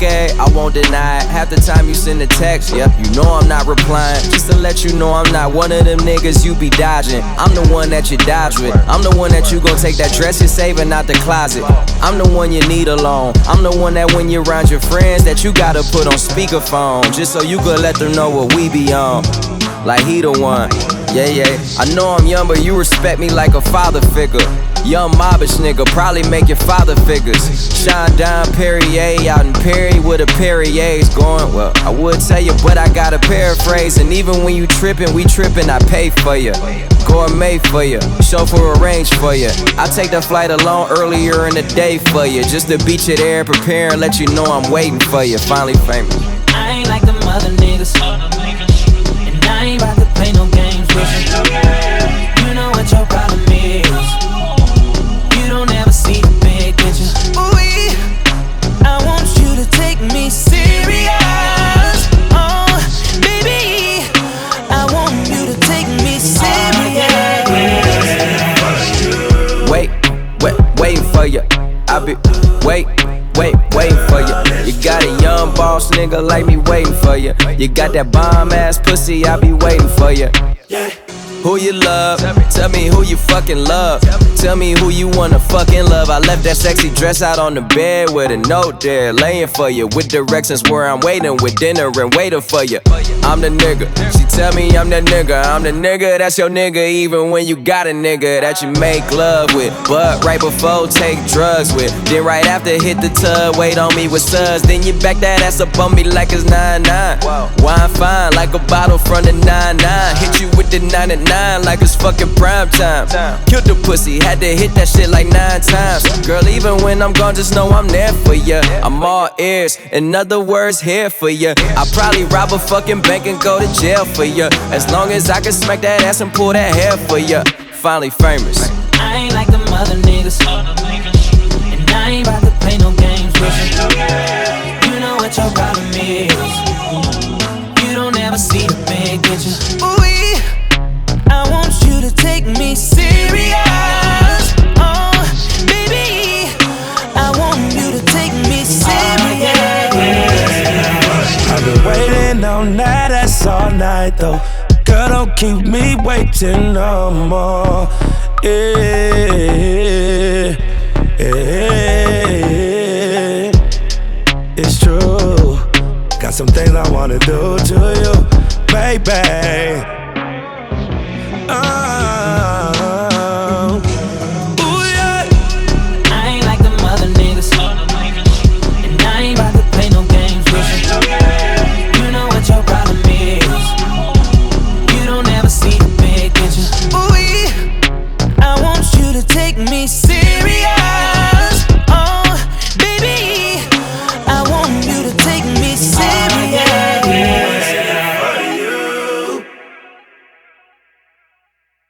okay, I won't deny it. Half the time you send a text, yep, you know I'm not replying. Just to let you know I'm not one of them niggas you be dodging. I'm the one that you dodge with. I'm the one that you gon' take that dress you're saving out the closet. I'm the one you need alone. I'm the one that when you're around your friends that you gotta put on speakerphone, just so you could let them know what we be on. Like he the one, yeah. I know I'm young, but you respect me like a father figure. Young mobbish nigga, probably make your father figures. Shine down Perrier out in Perry with a Perrier's going. Well, I would tell you, but I gotta paraphrase. And even when you trippin', we trippin', I pay for you. Gourmet for you, chauffeur arrange for you. I take the flight alone earlier in the day for you, just to beat you there and prepare and let you know I'm waiting for you. Finally famous. I ain't like them other niggas, and I ain't about to play no games with you. You know what your problem is. You don't ever see the big picture. Ooh, I want you to take me serious. Oh, baby, I want you to take me serious. Waiting for you. I be waiting for you. You got a young boss nigga like me waiting for you. You got that bomb ass pussy, I be waiting for you. Who you love? Tell me who you fucking love. Tell me who you wanna fucking love. I left that sexy dress out on the bed with a note there, laying for you, with directions where I'm waiting with dinner and waiting for you. I'm the nigga. She tell me I'm the nigga. I'm the nigga that's your nigga, even when you got a nigga that you make love with, but right before take drugs with. Then right after hit the tub, wait on me with suds. Then you back that ass up on me like it's 9-9. Wine fine like a bottle from the 9-9. Hit you with the 99 like it's fucking prime time. Killed the pussy, had to hit that shit like 9 times. Girl, even when I'm gone, just know I'm there for ya. I'm all ears, in other words, here for ya. I probably rob a fucking bank and go to jail for ya, as long as I can smack that ass and pull that hair for ya. Finally famous. I ain't like them other niggas, and I ain't about to play no games with you. You know what your problem is. You don't ever see the big picture. Ooh, I want you to take me serious. Oh, baby, I want you to take me serious. I've been waiting on that ass all night though. Girl, don't keep me waiting no more. It's true. Got some things I wanna do to you, baby.